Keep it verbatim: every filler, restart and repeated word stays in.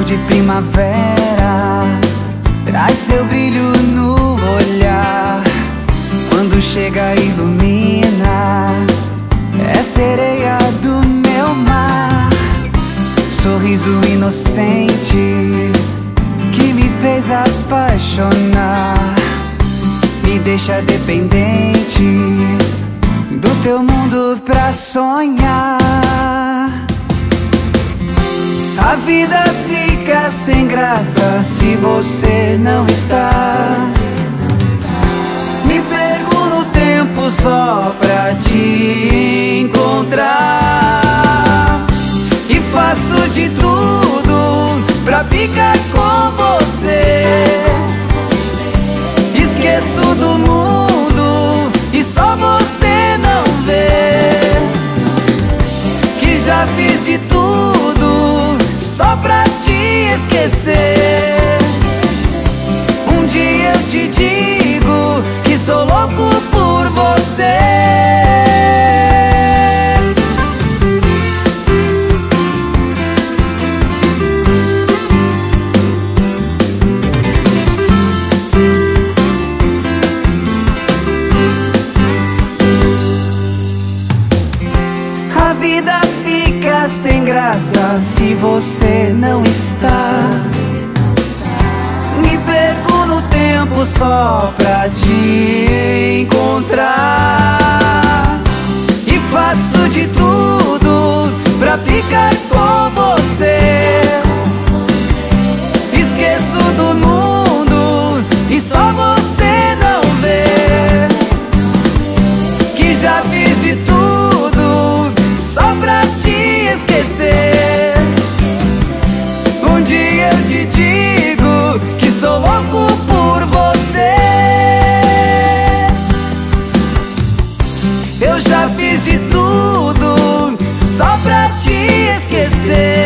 de primavera traz seu brilho no olhar. Quando chega ilumina, é sereia do meu mar. Sorriso inocente que me fez apaixonar, me deixa dependente do teu mundo pra sonhar. A vida fica sem graça se você não está. Me perco no tempo só pra te encontrar, e faço de tudo pra ficar com você. Esqueço do mundo e só você não vê que já fiz de tudo só pra te esquecer. Um dia eu te digo que sou louco por você. A vida fica sem graça se você não está. Me perco no tempo só pra te encontrar, e faço de tudo pra ficar com você. Esqueço do mundo e só você não vê que já fiz de tudo só pra te esquecer. Um dia eu te digo que sou louco por você. Eu já fiz de tudo só pra te esquecer.